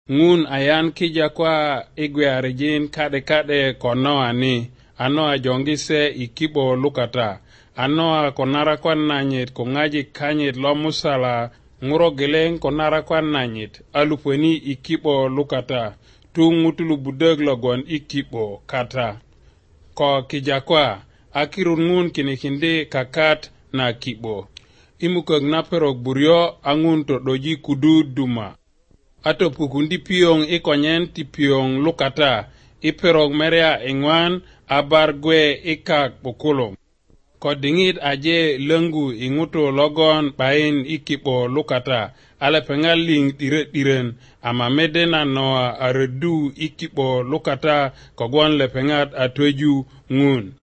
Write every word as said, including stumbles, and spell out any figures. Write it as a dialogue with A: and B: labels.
A: ngun ayan kija kwa igwe arijin kade kade konoa ni anoa jongise ikibo lukata anoa konara kwa nanyit kongaji kanyit lo musala nguro geleng konara kwa nanyit alupweni ikibo lukata tu ngutulu budeg logon ikibo kata ko kija kwa akirun ngun kinikindi kakat na kibo imukag naperok buryo angun to doji kudu duma ato pukundi piong ikonyen ti piong lukata iperok meria ingwan abar gwe ikak bukulum kodingit aje lengu inguto logon bain ikipo lukata ale pengal ling dire diren ama medena noa aredu ikipo lukata kogwan le pengat atweju ngun